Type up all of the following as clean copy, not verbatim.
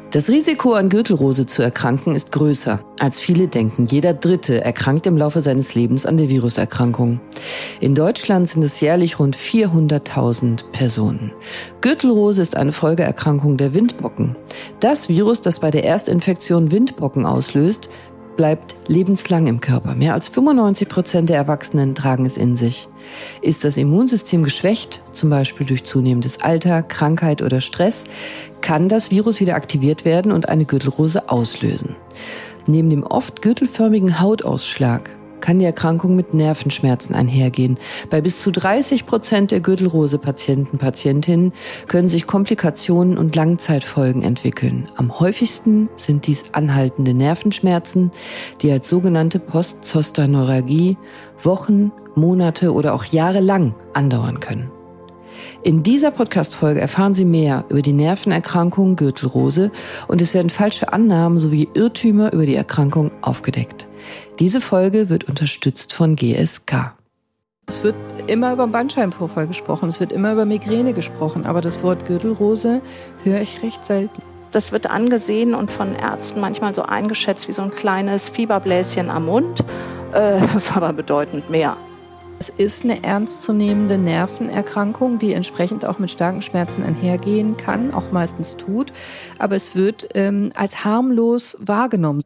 Das Risiko, an Gürtelrose zu erkranken, ist größer, als viele denken. Jeder Dritte erkrankt im Laufe seines Lebens an der Viruserkrankung. In Deutschland sind es jährlich rund 400.000 Personen. Gürtelrose ist eine Folgeerkrankung der Windpocken. Das Virus, das bei der Erstinfektion Windpocken auslöst, bleibt lebenslang im Körper. Mehr als 95% der Erwachsenen tragen es in sich. Ist das Immunsystem geschwächt, zum Beispiel durch zunehmendes Alter, Krankheit oder Stress, kann das Virus wieder aktiviert werden und eine Gürtelrose auslösen. Neben dem oft gürtelförmigen Hautausschlag kann die Erkrankung mit Nervenschmerzen einhergehen. Bei bis zu 30% der Gürtelrose-Patientinnen können sich Komplikationen und Langzeitfolgen entwickeln. Am häufigsten sind dies anhaltende Nervenschmerzen, die als sogenannte Postzoster-Neuralgie Wochen, Monate oder auch Jahre lang andauern können. In dieser Podcast-Folge erfahren Sie mehr über die Nervenerkrankung Gürtelrose und es werden falsche Annahmen sowie Irrtümer über die Erkrankung aufgedeckt. Diese Folge wird unterstützt von GSK. Es wird immer über Bandscheibenvorfall gesprochen, es wird immer über Migräne gesprochen, aber das Wort Gürtelrose höre ich recht selten. Das wird angesehen und von Ärzten manchmal so eingeschätzt wie so ein kleines Fieberbläschen am Mund. Das ist aber bedeutend mehr. Es ist eine ernstzunehmende Nervenerkrankung, die entsprechend auch mit starken Schmerzen einhergehen kann, auch meistens tut, aber es wird als harmlos wahrgenommen.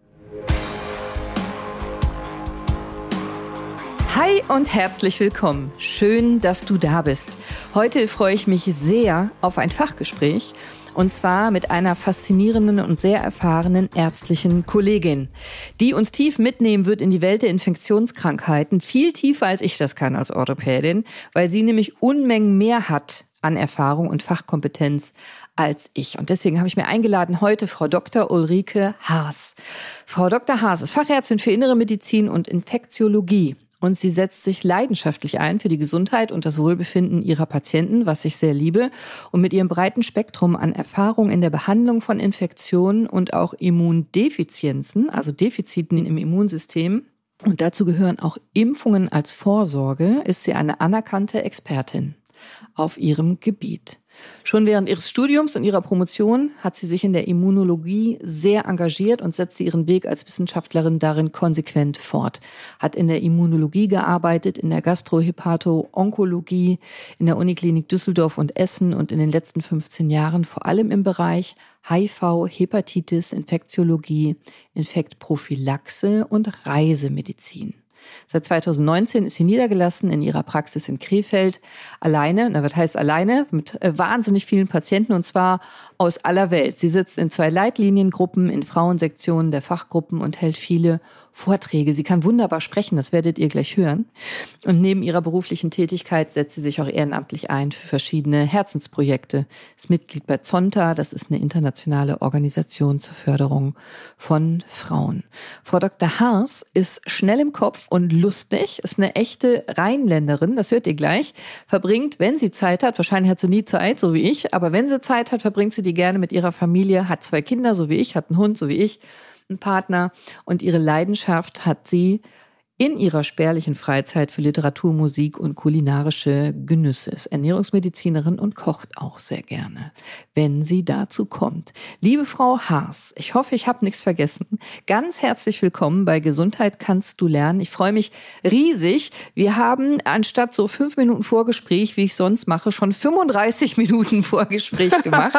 Hi und herzlich willkommen. Schön, dass du da bist. Heute freue ich mich sehr auf ein Fachgespräch und zwar mit einer faszinierenden und sehr erfahrenen ärztlichen Kollegin, die uns tief mitnehmen wird in die Welt der Infektionskrankheiten, viel tiefer als ich das kann als Orthopädin, weil sie nämlich Unmengen mehr hat an Erfahrung und Fachkompetenz als ich. Und deswegen habe ich mir eingeladen heute Frau Dr. Ulrike Haas. Frau Dr. Haas ist Fachärztin für Innere Medizin und Infektiologie. Und sie setzt sich leidenschaftlich ein für die Gesundheit und das Wohlbefinden ihrer Patienten, was ich sehr liebe. Und mit ihrem breiten Spektrum an Erfahrung in der Behandlung von Infektionen und auch Immundefizienzen, also Defiziten im Immunsystem, und dazu gehören auch Impfungen als Vorsorge, ist sie eine anerkannte Expertin auf ihrem Gebiet. Schon während ihres Studiums und ihrer Promotion hat sie sich in der Immunologie sehr engagiert und setzte ihren Weg als Wissenschaftlerin darin konsequent fort. Hat in der Immunologie gearbeitet, in der Gastrohepato-Onkologie, in der Uniklinik Düsseldorf und Essen und in den letzten 15 Jahren vor allem im Bereich HIV, Hepatitis, Infektiologie, Infektprophylaxe und Reisemedizin. Seit 2019 ist sie niedergelassen in ihrer Praxis in Krefeld, alleine, was heißt alleine, mit wahnsinnig vielen Patienten und zwar aus aller Welt. Sie sitzt in 2 Leitliniengruppen, in Frauensektionen der Fachgruppen und hält viele Vorträge. Sie kann wunderbar sprechen, das werdet ihr gleich hören. Und neben ihrer beruflichen Tätigkeit setzt sie sich auch ehrenamtlich ein für verschiedene Herzensprojekte. Ist Mitglied bei Zonta, das ist eine internationale Organisation zur Förderung von Frauen. Frau Dr. Haas ist schnell im Kopf und lustig, ist eine echte Rheinländerin, das hört ihr gleich, verbringt, wenn sie Zeit hat, wahrscheinlich hat sie nie Zeit, so wie ich, aber wenn sie Zeit hat, verbringt sie die gerne mit ihrer Familie, hat 2 Kinder, so wie ich, hat einen Hund, so wie ich, einen Partner und ihre Leidenschaft hat sie in ihrer spärlichen Freizeit für Literatur, Musik und kulinarische Genüsse. Ist Ernährungsmedizinerin und kocht auch sehr gerne, wenn sie dazu kommt. Liebe Frau Haas, ich hoffe, ich habe nichts vergessen. Ganz herzlich willkommen bei Gesundheit kannst du lernen. Ich freue mich riesig. Wir haben anstatt so 5 Minuten Vorgespräch, wie ich sonst mache, schon 35 Minuten Vorgespräch gemacht.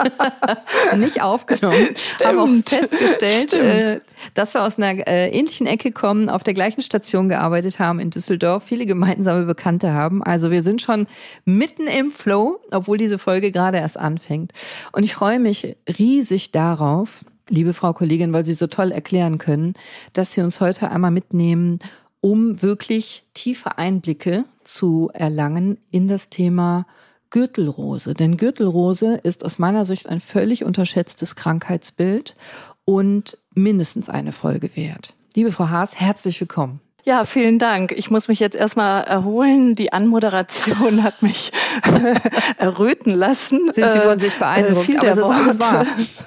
Nicht aufgenommen. Stimmt. Haben auch festgestellt, dass wir aus einer ähnlichen Ecke kommen, auf der gleichen Station gearbeitet haben in Düsseldorf, viele gemeinsame Bekannte haben. Also wir sind schon mitten im Flow, obwohl diese Folge gerade erst anfängt. Und ich freue mich riesig darauf, liebe Frau Kollegin, weil Sie so toll erklären können, dass Sie uns heute einmal mitnehmen, um wirklich tiefe Einblicke zu erlangen in das Thema Gürtelrose. Denn Gürtelrose ist aus meiner Sicht ein völlig unterschätztes Krankheitsbild und mindestens eine Folge wert. Liebe Frau Haas, herzlich willkommen. Ja, vielen Dank. Ich muss mich jetzt erstmal erholen. Die Anmoderation hat mich erröten lassen. Sind Sie von sich beeindruckt? Aber es ist alles wahr.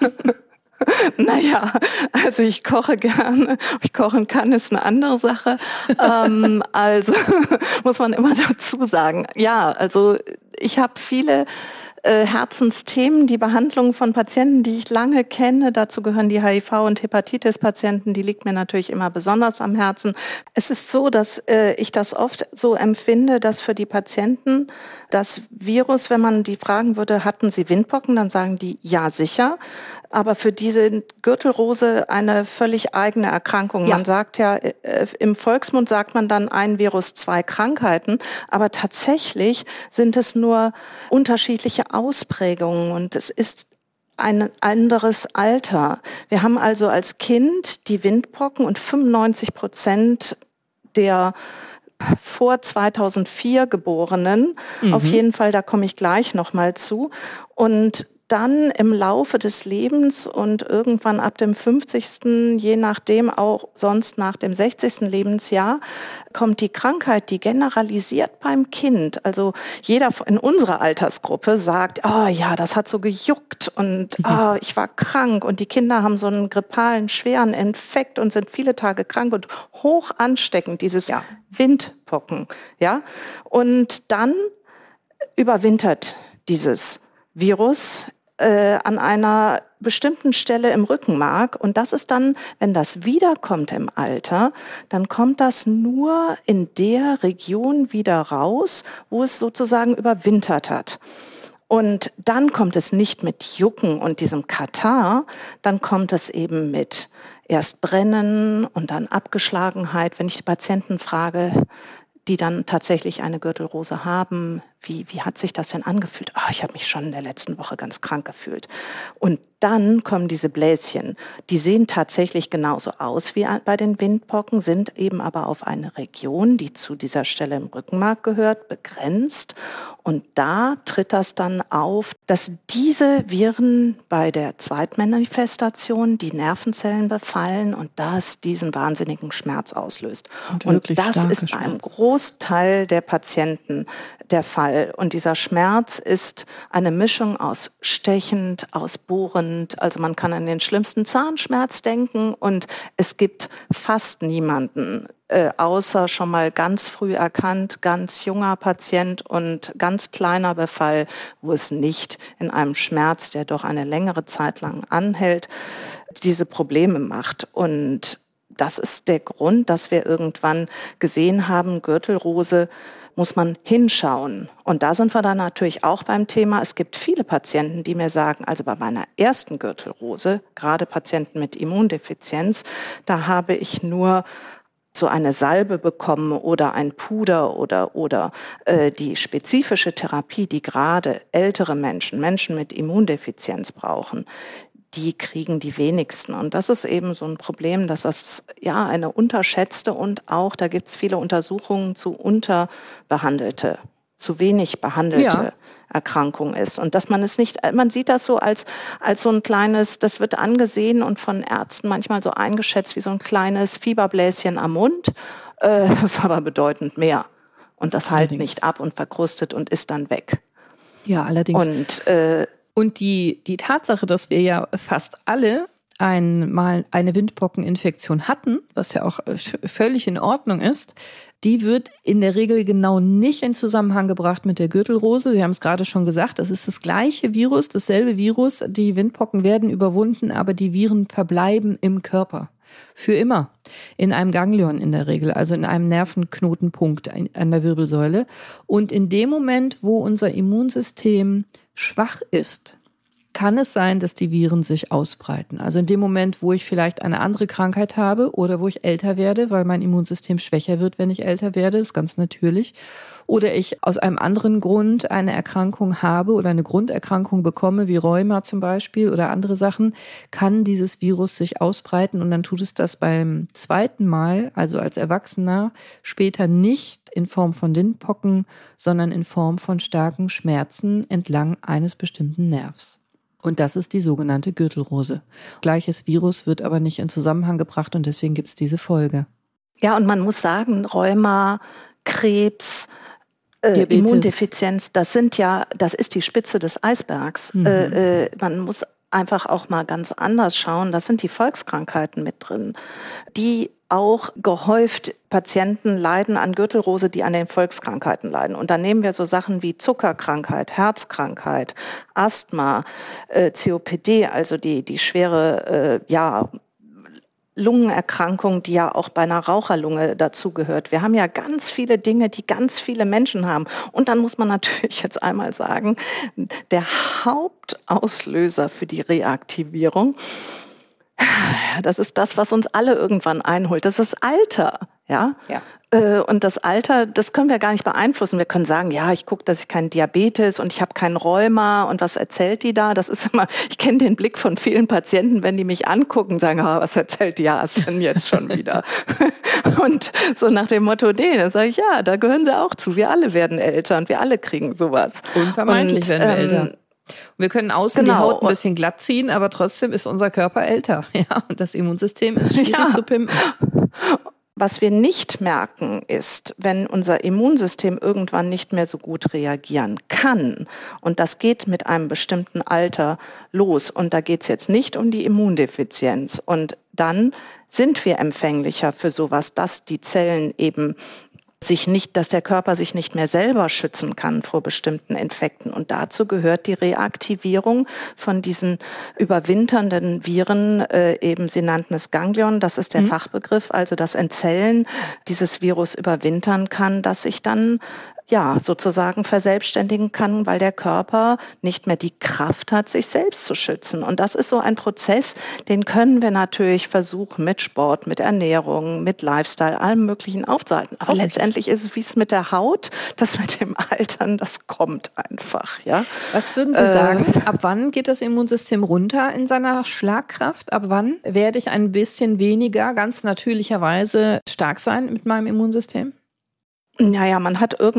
Naja, also ich koche gerne. Ob ich kochen kann, ist eine andere Sache. Also muss man immer dazu sagen. Ja, also ich habe viele Herzensthemen, die Behandlung von Patienten, die ich lange kenne. Dazu gehören die HIV- und Hepatitis-Patienten. Die liegt mir natürlich immer besonders am Herzen. Es ist so, dass ich das oft so empfinde, dass für die Patienten das Virus, wenn man die fragen würde, hatten sie Windpocken, dann sagen die, ja, sicher. Aber für diese Gürtelrose eine völlig eigene Erkrankung. Ja. Man sagt ja, im Volksmund sagt man dann ein Virus, zwei Krankheiten. Aber tatsächlich sind es nur unterschiedliche Ausprägungen und es ist ein anderes Alter. Wir haben also als Kind die Windpocken und 95% der vor 2004 Geborenen, auf jeden Fall, da komme ich gleich nochmal zu. Und dann im Laufe des Lebens und irgendwann ab dem 50., je nachdem auch sonst nach dem 60. Lebensjahr, kommt die Krankheit, die generalisiert beim Kind. Also jeder in unserer Altersgruppe sagt, oh ja, das hat so gejuckt und oh, ich war krank. Und die Kinder haben so einen grippalen, schweren Infekt und sind viele Tage krank und hoch ansteckend, dieses Windpocken. Ja? Und dann überwintert dieses Virus an einer bestimmten Stelle im Rückenmark. Und das ist dann, wenn das wiederkommt im Alter, dann kommt das nur in der Region wieder raus, wo es sozusagen überwintert hat. Und dann kommt es nicht mit Jucken und diesem Katarrh, dann kommt es eben mit erst Brennen und dann Abgeschlagenheit. Wenn ich die Patienten frage, die dann tatsächlich eine Gürtelrose haben, wie hat sich das denn angefühlt? Ich habe mich schon in der letzten Woche ganz krank gefühlt. Und dann kommen diese Bläschen. Die sehen tatsächlich genauso aus wie bei den Windpocken, sind eben aber auf eine Region, die zu dieser Stelle im Rückenmark gehört, begrenzt. Und da tritt das dann auf, dass diese Viren bei der Zweitmanifestation die Nervenzellen befallen und das diesen wahnsinnigen Schmerz auslöst. Und das ist ein Großteil der Patienten der Fall. Und dieser Schmerz ist eine Mischung aus stechend, aus bohrend. Also man kann an den schlimmsten Zahnschmerz denken und es gibt fast niemanden, außer schon mal ganz früh erkannt, ganz junger Patient und ganz kleiner Befall, wo es nicht in einem Schmerz, der doch eine längere Zeit lang anhält, diese Probleme macht. Und das ist der Grund, dass wir irgendwann gesehen haben, Gürtelrose muss man hinschauen. Und da sind wir dann natürlich auch beim Thema. Es gibt viele Patienten, die mir sagen, also bei meiner ersten Gürtelrose, gerade Patienten mit Immundefizienz, da habe ich nur so eine Salbe bekommen oder ein Puder oder die spezifische Therapie, die gerade ältere Menschen mit Immundefizienz brauchen, die kriegen die wenigsten. Und das ist eben so ein Problem, dass das ja eine unterschätzte und auch, da gibt es viele Untersuchungen zu unterbehandelte, zu wenig behandelte Erkrankung ist. Und dass man es nicht, man sieht das so als so ein kleines, das wird angesehen und von Ärzten manchmal so eingeschätzt wie so ein kleines Fieberbläschen am Mund. Das ist aber bedeutend mehr. Und das heilt nicht ab und verkrustet und ist dann weg. Ja, allerdings. Und die Tatsache, dass wir ja fast alle einmal eine Windpockeninfektion hatten, was ja auch völlig in Ordnung ist, die wird in der Regel genau nicht in Zusammenhang gebracht mit der Gürtelrose. Sie haben es gerade schon gesagt, das ist das gleiche Virus, dasselbe Virus. Die Windpocken werden überwunden, aber die Viren verbleiben im Körper. Für immer. In einem Ganglion in der Regel, also in einem Nervenknotenpunkt an der Wirbelsäule. Und in dem Moment, wo unser Immunsystem schwach ist, kann es sein, dass die Viren sich ausbreiten. Also in dem Moment, wo ich vielleicht eine andere Krankheit habe oder wo ich älter werde, weil mein Immunsystem schwächer wird, wenn ich älter werde, das ist ganz natürlich. Oder ich aus einem anderen Grund eine Erkrankung habe oder eine Grunderkrankung bekomme, wie Rheuma zum Beispiel oder andere Sachen, kann dieses Virus sich ausbreiten und dann tut es das beim zweiten Mal, also als Erwachsener, später nicht in Form von Windpocken, sondern in Form von starken Schmerzen entlang eines bestimmten Nervs. Und das ist die sogenannte Gürtelrose. Gleiches Virus wird aber nicht in Zusammenhang gebracht und deswegen gibt es diese Folge. Ja, und man muss sagen, Rheuma, Krebs, Immundefizienz, das ist die Spitze des Eisbergs. Man muss einfach auch mal ganz anders schauen. Das sind die Volkskrankheiten mit drin, die auch gehäuft Patienten leiden an Gürtelrose, die an den Volkskrankheiten leiden. Und da nehmen wir so Sachen wie Zuckerkrankheit, Herzkrankheit, Asthma, COPD, also die schwere Lungenerkrankung, die ja auch bei einer Raucherlunge dazugehört. Wir haben ja ganz viele Dinge, die ganz viele Menschen haben. Und dann muss man natürlich jetzt einmal sagen, der Hauptauslöser für die Reaktivierung, das ist das, was uns alle irgendwann einholt. Das ist Alter. Ja. Und das Alter, das können wir gar nicht beeinflussen. Wir können sagen, ja, ich gucke, dass ich keinen Diabetes und ich habe keinen Rheuma und was erzählt die da? Das ist immer, ich kenne den Blick von vielen Patienten, wenn die mich angucken, sagen, was erzählt die Arzt denn jetzt schon wieder? Und so nach dem Motto, dann sage ich, ja, da gehören sie auch zu. Wir alle werden älter und wir alle kriegen sowas. Unvermeidlich werden wir älter. Wir können außen die Haut ein bisschen glatt ziehen, aber trotzdem ist unser Körper älter. Ja, und das Immunsystem ist schwierig zu pimpen. Was wir nicht merken, ist, wenn unser Immunsystem irgendwann nicht mehr so gut reagieren kann, und das geht mit einem bestimmten Alter los, und da geht es jetzt nicht um die Immundefizienz, und dann sind wir empfänglicher für sowas, dass die Zellen eben dass der Körper sich nicht mehr selber schützen kann vor bestimmten Infekten. Und dazu gehört die Reaktivierung von diesen überwinternden Viren, Sie nannten es Ganglion, das ist der Fachbegriff, also das in Zellen dieses Virus überwintern kann, das sich dann sozusagen verselbstständigen kann, weil der Körper nicht mehr die Kraft hat, sich selbst zu schützen. Und das ist so ein Prozess, den können wir natürlich versuchen, mit Sport, mit Ernährung, mit Lifestyle, allem Möglichen aufzuhalten. Aber letztendlich ist es wie es mit der Haut, das mit dem Altern, das kommt einfach. Ja? Was würden Sie sagen? Ab wann geht das Immunsystem runter in seiner Schlagkraft? Ab wann werde ich ein bisschen weniger, ganz natürlicherweise stark sein mit meinem Immunsystem? Ja, man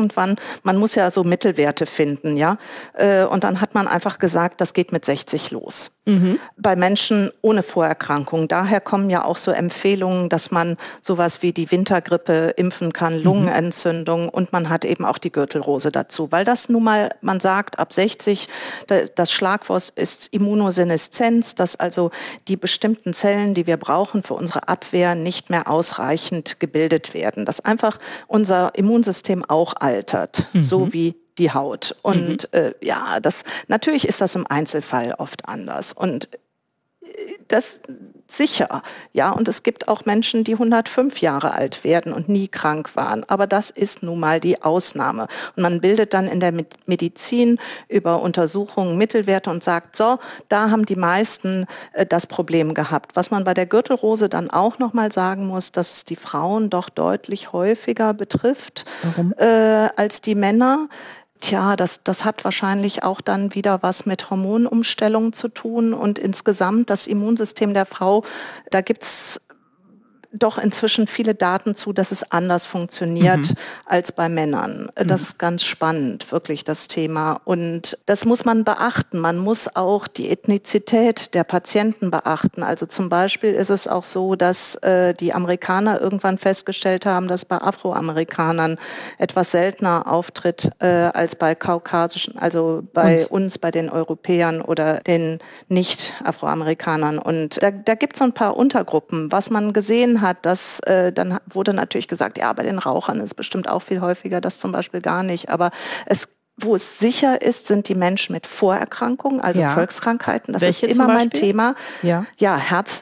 muss ja so Mittelwerte finden, ja. Und dann hat man einfach gesagt, das geht mit 60 los. Bei Menschen ohne Vorerkrankung. Daher kommen ja auch so Empfehlungen, dass man sowas wie die Wintergrippe impfen kann, Lungenentzündung, und man hat eben auch die Gürtelrose dazu. Weil das nun mal, man sagt, ab 60, das Schlagwort ist Immunoseneszenz, dass also die bestimmten Zellen, die wir brauchen für unsere Abwehr, nicht mehr ausreichend gebildet werden. Dass einfach unser Immunsystem auch altert, so wie die Haut. Und natürlich ist das im Einzelfall oft anders. Und das sicher, ja. Und es gibt auch Menschen, die 105 Jahre alt werden und nie krank waren. Aber das ist nun mal die Ausnahme. Und man bildet dann in der Medizin über Untersuchungen Mittelwerte und sagt, so, da haben die meisten das Problem gehabt. Was man bei der Gürtelrose dann auch nochmal sagen muss, dass es die Frauen doch deutlich häufiger betrifft als die Männer. Tja, das hat wahrscheinlich auch dann wieder was mit Hormonumstellung zu tun, und insgesamt das Immunsystem der Frau, da gibt's doch inzwischen viele Daten zu, dass es anders funktioniert als bei Männern. Das ist ganz spannend, wirklich das Thema. Und das muss man beachten. Man muss auch die Ethnizität der Patienten beachten. Also zum Beispiel ist es auch so, dass die Amerikaner irgendwann festgestellt haben, dass bei Afroamerikanern etwas seltener auftritt als bei Kaukasischen, also bei uns, bei den Europäern oder den Nicht-Afroamerikanern. Und da gibt es so ein paar Untergruppen. Was man gesehen hat, dass dann wurde natürlich gesagt, ja, bei den Rauchern ist bestimmt auch viel häufiger, das zum Beispiel gar nicht. Aber wo es sicher ist, sind die Menschen mit Vorerkrankungen, also Volkskrankheiten. Das Welche ist immer zum mein Beispiel? Thema. Ja, Herz,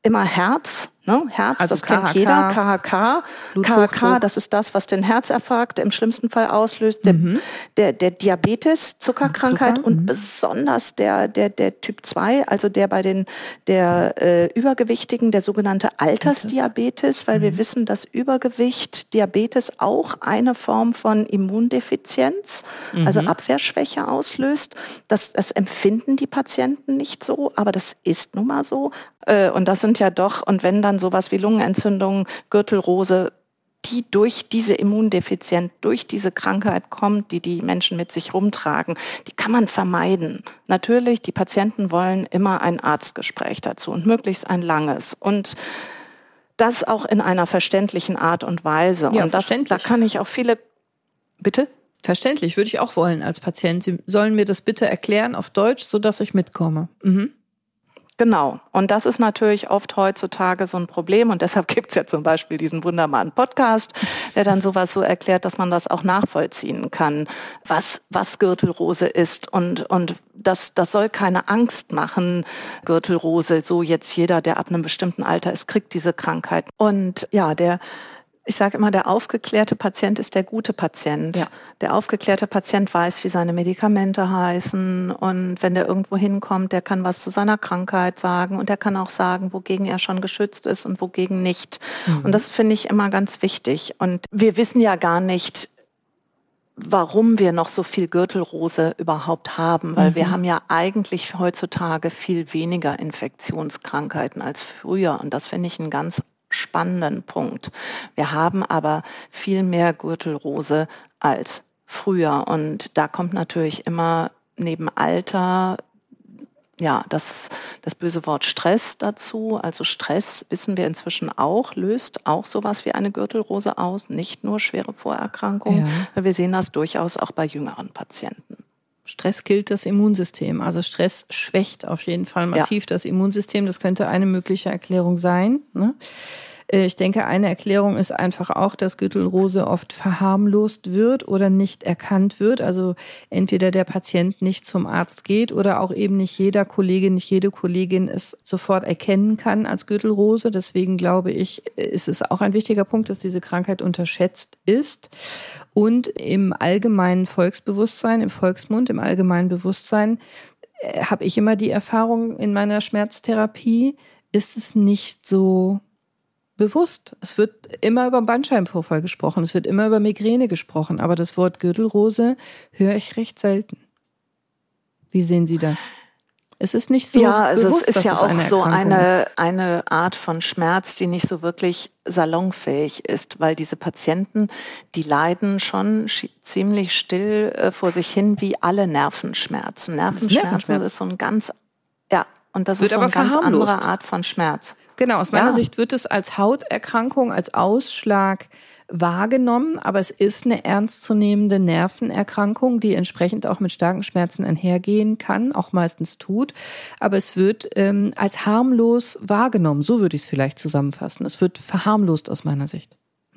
ne? Herz, also das kennt KHK, jeder. KHK, Bluthochdruck. das ist das, was den Herzinfarkt im schlimmsten Fall auslöst. Der Diabetes, Zuckerkrankheit Zucker, und besonders der Typ 2, also der Übergewichtigen, der sogenannte Altersdiabetes, weil wir wissen, dass Übergewicht, Diabetes auch eine Form von Immundefizienz, also Abwehrschwäche auslöst. Das empfinden die Patienten nicht so, aber das ist nun mal so. Und das sind ja doch, und wenn dann sowas wie Lungenentzündung, Gürtelrose, die durch diese Immundefizienz, durch diese Krankheit kommt, die die Menschen mit sich rumtragen, die kann man vermeiden. Natürlich, die Patienten wollen immer ein Arztgespräch dazu und möglichst ein langes. Und das auch in einer verständlichen Art und Weise. Ja, und da kann ich auch viele... Bitte? Verständlich, würde ich auch wollen als Patient. Sie sollen mir das bitte erklären auf Deutsch, sodass ich mitkomme. Genau. Und das ist natürlich oft heutzutage so ein Problem. Und deshalb gibt es ja zum Beispiel diesen wunderbaren Podcast, der dann sowas so erklärt, dass man das auch nachvollziehen kann, was Gürtelrose ist. Und das soll keine Angst machen, Gürtelrose. So jetzt jeder, der ab einem bestimmten Alter ist, kriegt diese Krankheit. Und ja, ich sage immer, der aufgeklärte Patient ist der gute Patient. Ja. Der aufgeklärte Patient weiß, wie seine Medikamente heißen, und wenn der irgendwo hinkommt, der kann was zu seiner Krankheit sagen, und der kann auch sagen, wogegen er schon geschützt ist und wogegen nicht. Und das finde ich immer ganz wichtig. Und wir wissen ja gar nicht, warum wir noch so viel Gürtelrose überhaupt haben, weil wir haben ja eigentlich heutzutage viel weniger Infektionskrankheiten als früher, und das finde ich einen ganz spannenden Punkt. Wir haben aber viel mehr Gürtelrose als früher, und da kommt natürlich immer neben Alter das böse Wort Stress dazu. Also Stress, wissen wir inzwischen auch, löst auch sowas wie eine Gürtelrose aus, nicht nur schwere Vorerkrankungen. Ja. Wir sehen das durchaus auch bei jüngeren Patienten. Stress killt das Immunsystem. Also Stress schwächt auf jeden Fall massiv das Immunsystem. Das könnte eine mögliche Erklärung sein, ne? Ich denke, eine Erklärung ist einfach auch, dass Gürtelrose oft verharmlost wird oder nicht erkannt wird. Also entweder der Patient nicht zum Arzt geht oder auch eben nicht jeder Kollege, nicht jede Kollegin es sofort erkennen kann als Gürtelrose. Deswegen glaube ich, ist es auch ein wichtiger Punkt, dass diese Krankheit unterschätzt ist. Und im allgemeinen Volksbewusstsein, im Volksmund, im allgemeinen Bewusstsein habe ich immer die Erfahrung in meiner Schmerztherapie, ist es nicht so bewusst. Es wird immer über Bandscheibenvorfall gesprochen, es wird immer über Migräne gesprochen, aber das Wort Gürtelrose höre ich recht selten. Wie sehen Sie das? Es ist nicht so bewusst, es ist ja auch so eine Art von Schmerz, die nicht so wirklich salonfähig ist, weil diese Patienten, die leiden schon ziemlich still vor sich hin, wie alle Nervenschmerzen. Nervenschmerzen ist so ein ganz, und das ist so eine ganz andere Art von Schmerz. Genau, aus meiner Sicht wird es als Hauterkrankung, als Ausschlag wahrgenommen, aber es ist eine ernstzunehmende Nervenerkrankung, die entsprechend auch mit starken Schmerzen einhergehen kann, auch meistens tut. Aber es wird als harmlos wahrgenommen, so würde ich es vielleicht zusammenfassen. Es wird verharmlost aus meiner Sicht.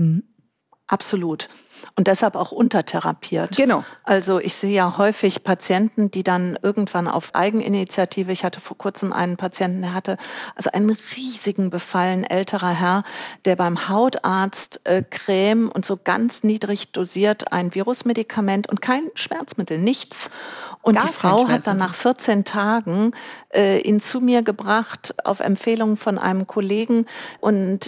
Absolut. Und deshalb auch untertherapiert. Genau. Also ich sehe ja häufig Patienten, die dann irgendwann auf Eigeninitiative, ich hatte vor kurzem einen Patienten, der hatte also einen riesigen Befall, ein älterer Herr, der beim Hautarzt Creme und so ganz niedrig dosiert ein Virusmedikament und kein Schmerzmittel, nichts. Und die Frau hat dann nach 14 Tagen ihn zu mir gebracht auf Empfehlung von einem Kollegen, und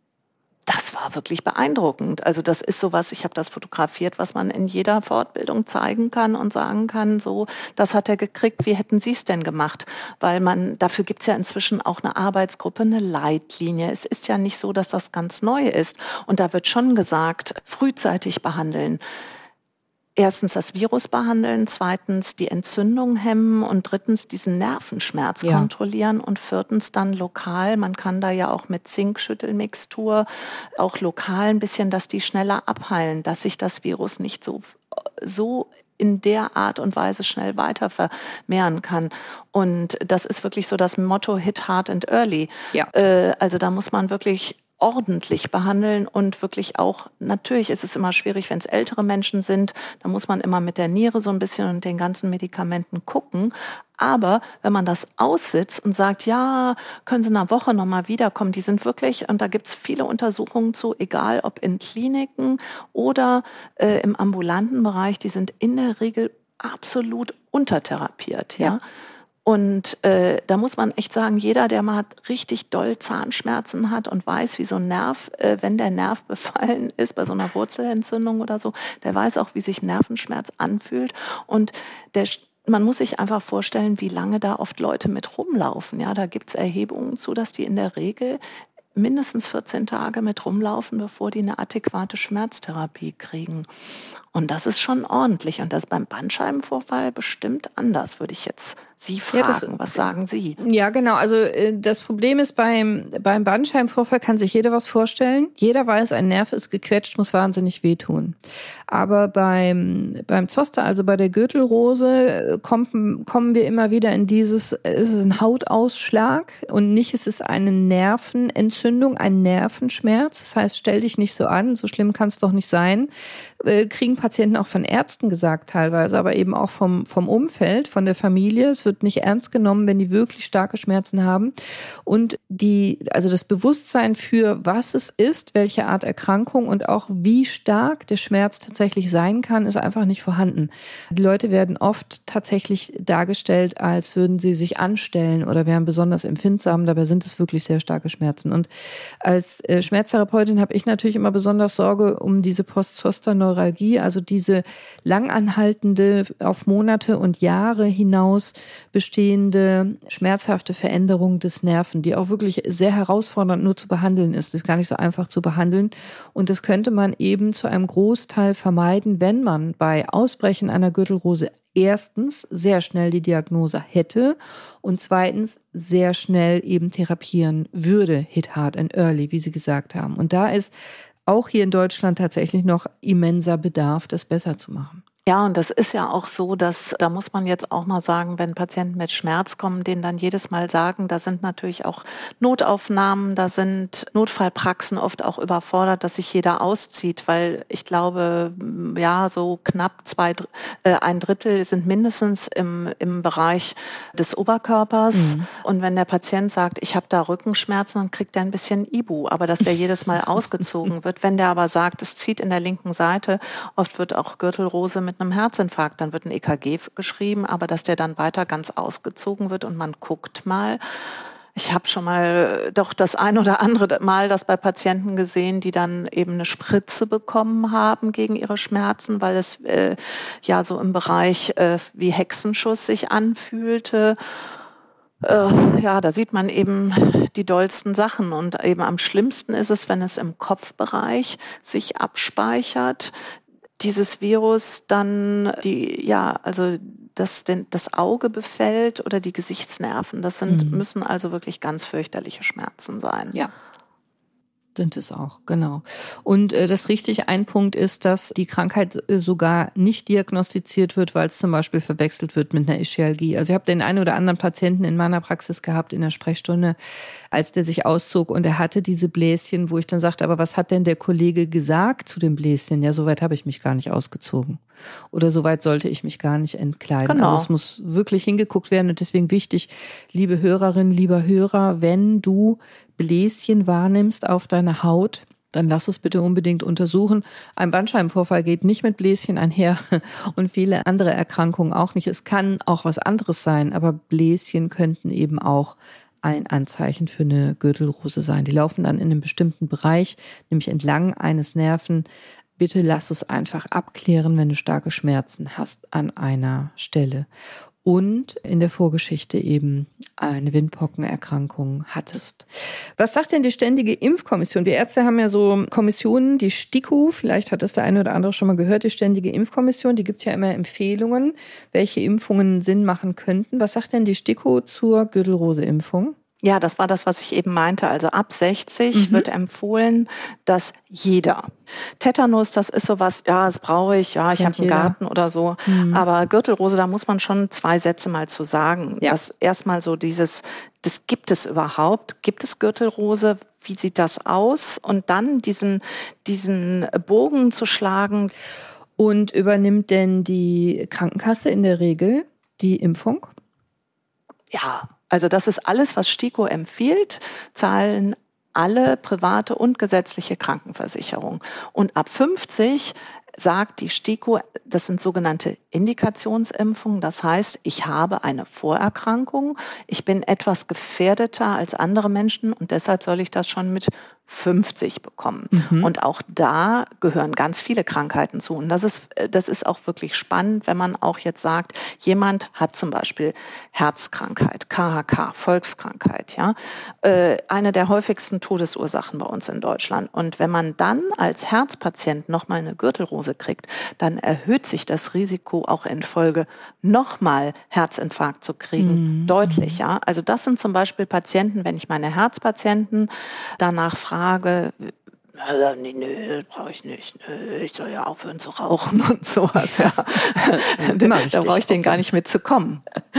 das war wirklich beeindruckend. Also das ist sowas, ich habe das fotografiert, was man in jeder Fortbildung zeigen kann und sagen kann, so, das hat er gekriegt, wie hätten Sie es denn gemacht? Weil dafür gibt es ja inzwischen auch eine Arbeitsgruppe, eine Leitlinie. Es ist ja nicht so, dass das ganz neu ist. Und da wird schon gesagt, frühzeitig behandeln. Erstens das Virus behandeln, zweitens die Entzündung hemmen und drittens diesen Nervenschmerz kontrollieren und viertens dann lokal, man kann da ja auch mit Zinkschüttelmixtur auch lokal ein bisschen, dass die schneller abheilen, dass sich das Virus nicht so in der Art und Weise schnell weiter vermehren kann. Und das ist wirklich so das Motto Hit Hard and Early. Ja. Also da muss man wirklich ordentlich behandeln und wirklich auch, natürlich ist es immer schwierig, wenn es ältere Menschen sind, da muss man immer mit der Niere so ein bisschen und den ganzen Medikamenten gucken. Aber wenn man das aussitzt und sagt, ja, können Sie in einer Woche nochmal wiederkommen, die sind wirklich, und da gibt es viele Untersuchungen zu, egal ob in Kliniken oder im ambulanten Bereich, die sind in der Regel absolut untertherapiert, ja. Und da muss man echt sagen, jeder, der mal richtig doll Zahnschmerzen hat und weiß, wie so ein Nerv, wenn der Nerv befallen ist, bei so einer Wurzelentzündung oder so, der weiß auch, wie sich Nervenschmerz anfühlt. Und man muss sich einfach vorstellen, wie lange da oft Leute mit rumlaufen. Ja, da gibt es Erhebungen zu, dass die in der Regel mindestens 14 Tage mit rumlaufen, bevor die eine adäquate Schmerztherapie kriegen. Und das ist schon ordentlich. Und das ist beim Bandscheibenvorfall bestimmt anders, würde ich jetzt Sie fragen. Was sagen Sie? Ja, genau. Also das Problem ist, beim Bandscheibenvorfall kann sich jeder was vorstellen. Jeder weiß, ein Nerv ist gequetscht, muss wahnsinnig wehtun. Aber beim Zoster, also bei der Gürtelrose, kommen wir immer wieder in es ist ein Hautausschlag und nicht, es ist eine Nervenentzündung, ein Nervenschmerz. Das heißt, stell dich nicht so an, so schlimm kann es doch nicht sein. Kriegen Patienten auch von Ärzten gesagt teilweise, aber eben auch vom Umfeld, von der Familie. Es wird nicht ernst genommen, wenn die wirklich starke Schmerzen haben. Und also das Bewusstsein für, was es ist, welche Art Erkrankung und auch wie stark der Schmerz tatsächlich sein kann, ist einfach nicht vorhanden. Die Leute werden oft tatsächlich dargestellt, als würden sie sich anstellen oder wären besonders empfindsam. Dabei sind es wirklich sehr starke Schmerzen. Und als Schmerztherapeutin habe ich natürlich immer besonders Sorge um diese Post-Zoster-Neuralgie, also diese langanhaltende, auf Monate und Jahre hinaus bestehende schmerzhafte Veränderung des Nerven, die auch wirklich sehr herausfordernd nur zu behandeln ist. Das ist gar nicht so einfach zu behandeln. Und das könnte man eben zu einem Großteil vermeiden, wenn man bei Ausbrechen einer Gürtelrose erstens sehr schnell die Diagnose hätte und zweitens sehr schnell eben therapieren würde, hit hard and early, wie Sie gesagt haben. Und da ist auch hier in Deutschland tatsächlich noch immenser Bedarf, das besser zu machen. Ja, und das ist ja auch so, da muss man jetzt auch mal sagen, wenn Patienten mit Schmerz kommen, denen dann jedes Mal sagen, da sind natürlich auch Notaufnahmen, da sind Notfallpraxen oft auch überfordert, dass sich jeder auszieht, weil ich glaube, ja, so knapp ein Drittel sind mindestens im Bereich des Oberkörpers. Und wenn der Patient sagt, ich habe da Rückenschmerzen, dann kriegt er ein bisschen Ibu, aber dass der jedes Mal ausgezogen wird. Wenn der aber sagt, es zieht in der linken Seite, oft wird auch Gürtelrose mit einem Herzinfarkt, dann wird ein EKG geschrieben, aber dass der dann weiter ganz ausgezogen wird und man guckt mal. Ich habe schon mal doch das ein oder andere Mal das bei Patienten gesehen, die dann eben eine Spritze bekommen haben gegen ihre Schmerzen, weil es ja so im Bereich wie Hexenschuss sich anfühlte. Ja, da sieht man eben die dollsten Sachen und eben am schlimmsten ist es, wenn es im Kopfbereich sich abspeichert. Dieses Virus dann das Auge befällt oder die Gesichtsnerven. Das müssen also wirklich ganz fürchterliche Schmerzen sein. Ja. Sind es auch, genau. Und das richtig ein Punkt ist, dass die Krankheit sogar nicht diagnostiziert wird, weil es zum Beispiel verwechselt wird mit einer Ischialgie. Also ich habe den einen oder anderen Patienten in meiner Praxis gehabt, in der Sprechstunde, als der sich auszog und er hatte diese Bläschen, wo ich dann sagte, aber was hat denn der Kollege gesagt zu dem Bläschen? Ja, soweit habe ich mich gar nicht ausgezogen. Oder soweit sollte ich mich gar nicht entkleiden. Genau. Also es muss wirklich hingeguckt werden und deswegen wichtig, liebe Hörerinnen, lieber Hörer, wenn du Bläschen wahrnimmst auf deiner Haut, dann lass es bitte unbedingt untersuchen. Ein Bandscheibenvorfall geht nicht mit Bläschen einher und viele andere Erkrankungen auch nicht. Es kann auch was anderes sein, aber Bläschen könnten eben auch ein Anzeichen für eine Gürtelrose sein. Die laufen dann in einem bestimmten Bereich, nämlich entlang eines Nerven. Bitte lass es einfach abklären, wenn du starke Schmerzen hast an einer Stelle. Und in der Vorgeschichte eben eine Windpockenerkrankung hattest. Was sagt denn die Ständige Impfkommission? Wir Ärzte haben ja so Kommissionen, die STIKO, vielleicht hat das der eine oder andere schon mal gehört, die Ständige Impfkommission, die gibt ja immer Empfehlungen, welche Impfungen Sinn machen könnten. Was sagt denn die STIKO zur Gürtelrose-Impfung? Ja, das war das, was ich eben meinte. Also ab 60 wird empfohlen, dass jeder. Tetanus, das ist sowas, ja, das brauche ich, ja, ich habe einen Garten oder so. Aber Gürtelrose, da muss man schon 2 Sätze mal zu sagen. Ja. Das erstmal so das gibt es überhaupt? Gibt es Gürtelrose? Wie sieht das aus? Und dann diesen Bogen zu schlagen. Und übernimmt denn die Krankenkasse in der Regel die Impfung? Ja. Also das ist alles, was STIKO empfiehlt, zahlen alle private und gesetzliche Krankenversicherung. Und ab 50 sagt die STIKO, das sind sogenannte Indikationsimpfungen. Das heißt, ich habe eine Vorerkrankung, ich bin etwas gefährdeter als andere Menschen und deshalb soll ich das schon mit 50 bekommen. Und auch da gehören ganz viele Krankheiten zu. Und das ist auch wirklich spannend, wenn man auch jetzt sagt, jemand hat zum Beispiel Herzkrankheit, KHK, Volkskrankheit, ja, eine der häufigsten Todesursachen bei uns in Deutschland. Und wenn man dann als Herzpatient nochmal eine Gürtelrose kriegt, dann erhöht sich das Risiko auch in Folge nochmal Herzinfarkt zu kriegen, deutlich, ja. Also das sind zum Beispiel Patienten, wenn ich meine Herzpatienten danach frage, nee, brauche ich nicht. Ich soll ja aufhören zu rauchen und sowas. Ja. Da brauche ich denen gar nicht mitzukommen.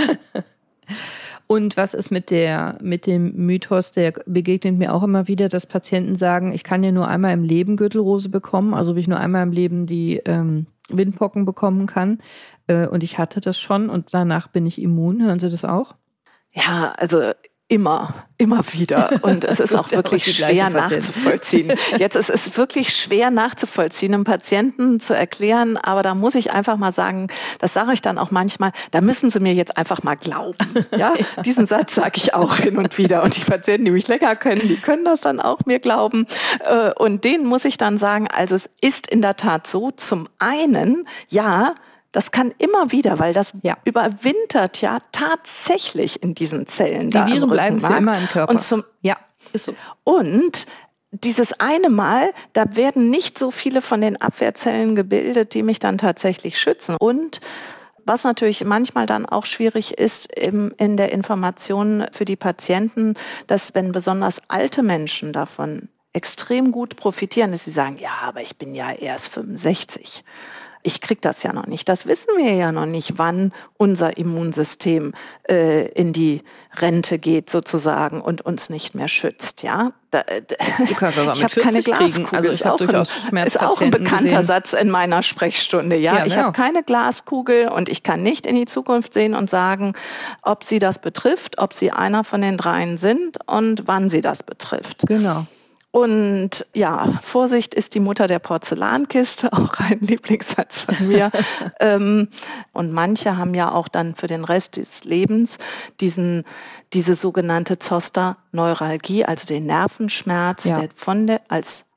Und was ist mit dem Mythos, der begegnet mir auch immer wieder, dass Patienten sagen, ich kann ja nur einmal im Leben Gürtelrose bekommen, also wie ich nur einmal im Leben die Windpocken bekommen kann. Und ich hatte das schon und danach bin ich immun. Hören Sie das auch? Ja, also immer wieder. Und es ist auch wirklich schwer nachzuvollziehen. Jetzt ist es wirklich schwer nachzuvollziehen, einem Patienten zu erklären, aber da muss ich einfach mal sagen, das sage ich dann auch manchmal, da müssen Sie mir jetzt einfach mal glauben. Ja? Diesen Satz sage ich auch hin und wieder. Und die Patienten, die mich länger kennen, die können das dann auch mir glauben. Und denen muss ich dann sagen, also es ist in der Tat so, zum einen, ja, das kann immer wieder, weil das überwintert ja tatsächlich in diesen Zellen. Die Viren bleiben für immer im Körper. Ist so. Und dieses eine Mal, da werden nicht so viele von den Abwehrzellen gebildet, die mich dann tatsächlich schützen. Und was natürlich manchmal dann auch schwierig ist in der Information für die Patienten, dass wenn besonders alte Menschen davon extrem gut profitieren, dass sie sagen, ja, aber ich bin ja erst 65. Ich kriege das ja noch nicht. Das wissen wir ja noch nicht, wann unser Immunsystem in die Rente geht sozusagen und uns nicht mehr schützt. Ja, du kannst aber mit 40 kriegen. Also ich habe durchaus Schmerzpatienten ist auch ein bekannter Satz in meiner Sprechstunde. Ja, ich habe keine Glaskugel und ich kann nicht in die Zukunft sehen und sagen, ob sie das betrifft, ob sie einer von den dreien sind und wann sie das betrifft. Genau. Und ja, Vorsicht ist die Mutter der Porzellankiste, auch ein Lieblingssatz von mir. Und manche haben ja auch dann für den Rest des Lebens diese sogenannte Zoster-Neuralgie, also den Nervenschmerz, der als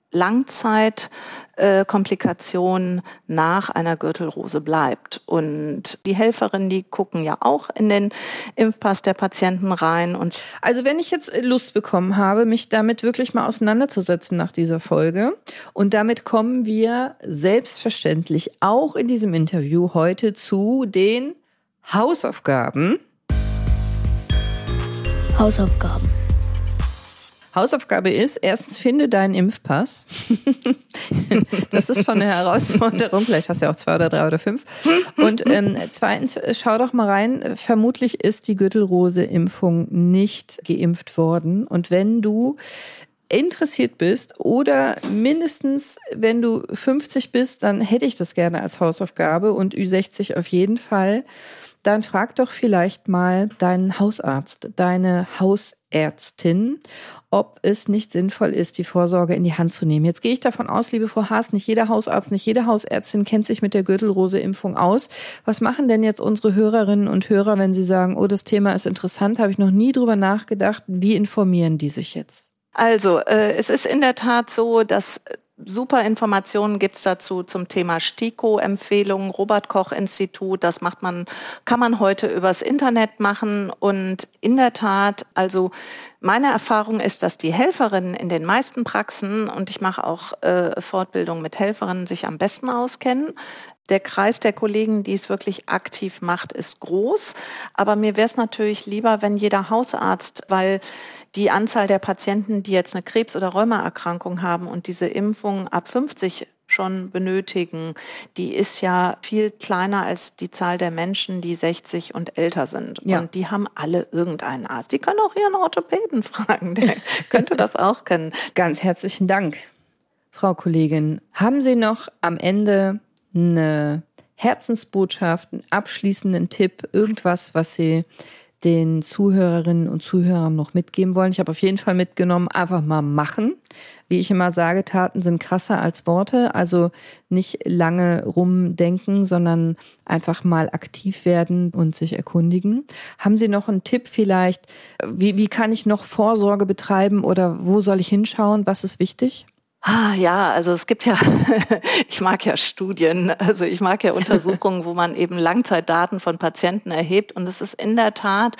Langzeitkomplikation nach einer Gürtelrose bleibt. Und die Helferinnen, die gucken ja auch in den Impfpass der Patienten rein. Und also wenn ich jetzt Lust bekommen habe, mich damit wirklich mal auseinanderzusetzen nach dieser Folge, und damit kommen wir selbstverständlich auch in diesem Interview heute zu den Hausaufgaben. Hausaufgabe ist, erstens finde deinen Impfpass. Das ist schon eine Herausforderung. Vielleicht hast du ja auch 2 oder 3 oder 5. Und zweitens, schau doch mal rein. Vermutlich ist die Gürtelrose-Impfung nicht geimpft worden. Und wenn du interessiert bist oder mindestens, wenn du 50 bist, dann hätte ich das gerne als Hausaufgabe und Ü60 auf jeden Fall. Dann frag doch vielleicht mal deinen Hausarzt, deine Hausärztin, ob es nicht sinnvoll ist, die Vorsorge in die Hand zu nehmen. Jetzt gehe ich davon aus, liebe Frau Haas, nicht jeder Hausarzt, nicht jede Hausärztin kennt sich mit der Gürtelrose-Impfung aus. Was machen denn jetzt unsere Hörerinnen und Hörer, wenn sie sagen, oh, das Thema ist interessant, habe ich noch nie drüber nachgedacht. Wie informieren die sich jetzt? Also, es ist in der Tat so, dass super Informationen gibt's dazu zum Thema STIKO-Empfehlungen, Robert-Koch-Institut. Das kann man heute übers Internet machen. Und in der Tat, also meine Erfahrung ist, dass die Helferinnen in den meisten Praxen, und ich mache auch Fortbildung mit Helferinnen, sich am besten auskennen. Der Kreis der Kollegen, die es wirklich aktiv macht, ist groß. Aber mir wäre es natürlich lieber, wenn jeder Hausarzt, weil die Anzahl der Patienten, die jetzt eine Krebs- oder Rheumaerkrankung haben und diese Impfung ab 50 schon benötigen, die ist ja viel kleiner als die Zahl der Menschen, die 60 und älter sind. Ja. Und die haben alle irgendeinen Arzt. Die können auch ihren Orthopäden fragen, der könnte das auch können. Ganz herzlichen Dank, Frau Kollegin. Haben Sie noch am Ende eine Herzensbotschaft, einen abschließenden Tipp, irgendwas, was Sie den Zuhörerinnen und Zuhörern noch mitgeben wollen? Ich habe auf jeden Fall mitgenommen, einfach mal machen. Wie ich immer sage, Taten sind krasser als Worte. Also nicht lange rumdenken, sondern einfach mal aktiv werden und sich erkundigen. Haben Sie noch einen Tipp vielleicht? Wie kann ich noch Vorsorge betreiben oder wo soll ich hinschauen? Was ist wichtig? Ja, also es gibt ja, ich mag ja Studien, also ich mag ja Untersuchungen, wo man eben Langzeitdaten von Patienten erhebt. Und es ist in der Tat,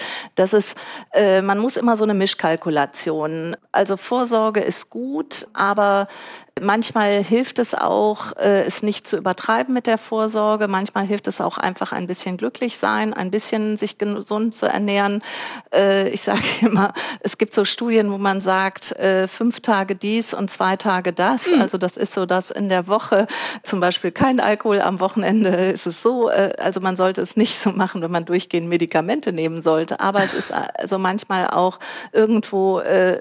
man muss immer so eine Mischkalkulation. Also Vorsorge ist gut, aber manchmal hilft es auch, es nicht zu übertreiben mit der Vorsorge. Manchmal hilft es auch einfach ein bisschen glücklich sein, ein bisschen sich gesund zu ernähren. Ich sage immer, es gibt so Studien, wo man sagt, 5 Tage dies und 2 Tage das. Also das ist so, dass in der Woche zum Beispiel kein Alkohol, am Wochenende ist es so. Also man sollte es nicht so machen, wenn man durchgehend Medikamente nehmen sollte. Aber es ist also manchmal auch irgendwo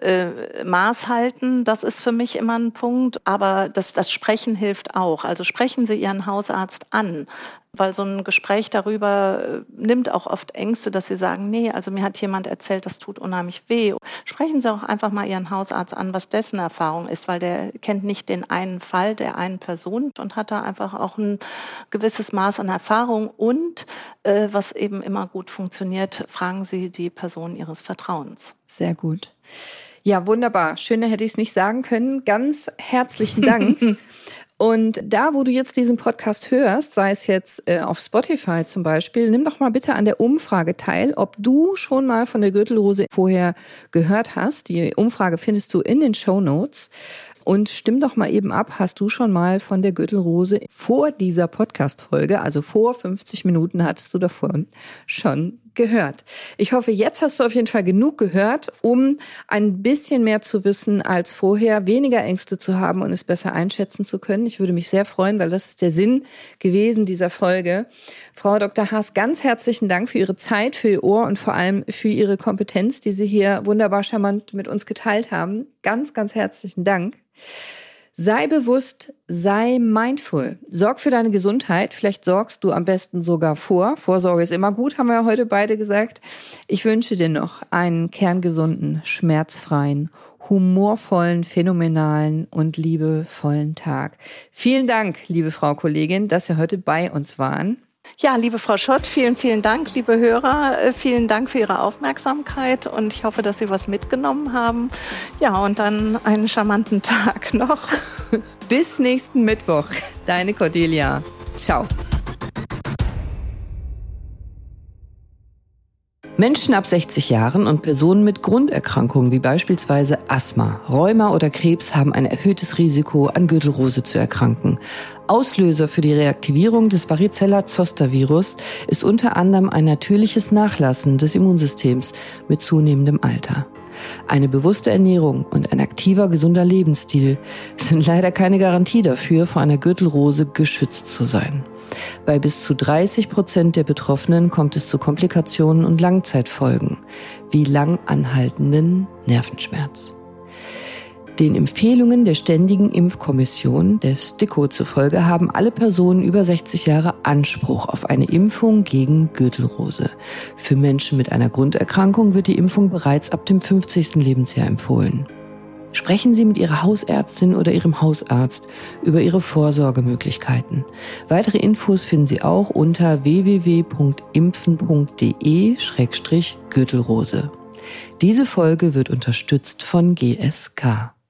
Maß halten. Das ist für mich immer ein Punkt. Aber das Sprechen hilft auch. Also sprechen Sie Ihren Hausarzt an. Weil so ein Gespräch darüber nimmt auch oft Ängste, dass Sie sagen, nee, also mir hat jemand erzählt, das tut unheimlich weh. Sprechen Sie auch einfach mal Ihren Hausarzt an, was dessen Erfahrung ist, weil der kennt nicht den einen Fall der einen Person und hat da einfach auch ein gewisses Maß an Erfahrung. Und was eben immer gut funktioniert, fragen Sie die Person Ihres Vertrauens. Sehr gut. Ja, wunderbar. Schöner hätte ich es nicht sagen können. Ganz herzlichen Dank. Und da, wo du jetzt diesen Podcast hörst, sei es jetzt auf Spotify zum Beispiel, nimm doch mal bitte an der Umfrage teil, ob du schon mal von der Gürtelrose vorher gehört hast. Die Umfrage findest du in den Shownotes. Und stimm doch mal eben ab, hast du schon mal von der Gürtelrose vor dieser Podcast-Folge, also vor 50 Minuten hattest du davon schon gehört. Ich hoffe, jetzt hast du auf jeden Fall genug gehört, um ein bisschen mehr zu wissen als vorher, weniger Ängste zu haben und es besser einschätzen zu können. Ich würde mich sehr freuen, weil das ist der Sinn gewesen dieser Folge. Frau Dr. Haas, ganz herzlichen Dank für Ihre Zeit, für Ihr Ohr und vor allem für Ihre Kompetenz, die Sie hier wunderbar charmant mit uns geteilt haben. Ganz, ganz herzlichen Dank. Sei bewusst, sei mindful. Sorg für deine Gesundheit. Vielleicht sorgst du am besten sogar vor. Vorsorge ist immer gut, haben wir ja heute beide gesagt. Ich wünsche dir noch einen kerngesunden, schmerzfreien, humorvollen, phänomenalen und liebevollen Tag. Vielen Dank, liebe Frau Kollegin, dass Sie heute bei uns waren. Ja, liebe Frau Schott, vielen, vielen Dank, liebe Hörer. Vielen Dank für Ihre Aufmerksamkeit und ich hoffe, dass Sie was mitgenommen haben. Ja, und dann einen charmanten Tag noch. Bis nächsten Mittwoch. Deine Cordelia. Ciao. Menschen ab 60 Jahren und Personen mit Grunderkrankungen wie beispielsweise Asthma, Rheuma oder Krebs haben ein erhöhtes Risiko, an Gürtelrose zu erkranken. Auslöser für die Reaktivierung des Varicella-Zoster-Virus ist unter anderem ein natürliches Nachlassen des Immunsystems mit zunehmendem Alter. Eine bewusste Ernährung und ein aktiver, gesunder Lebensstil sind leider keine Garantie dafür, vor einer Gürtelrose geschützt zu sein. Bei bis zu 30% der Betroffenen kommt es zu Komplikationen und Langzeitfolgen, wie lang anhaltenden Nervenschmerz. Den Empfehlungen der Ständigen Impfkommission, der STIKO, zufolge haben alle Personen über 60 Jahre Anspruch auf eine Impfung gegen Gürtelrose. Für Menschen mit einer Grunderkrankung wird die Impfung bereits ab dem 50. Lebensjahr empfohlen. Sprechen Sie mit Ihrer Hausärztin oder Ihrem Hausarzt über Ihre Vorsorgemöglichkeiten. Weitere Infos finden Sie auch unter www.impfen.de/Gürtelrose. Diese Folge wird unterstützt von GSK.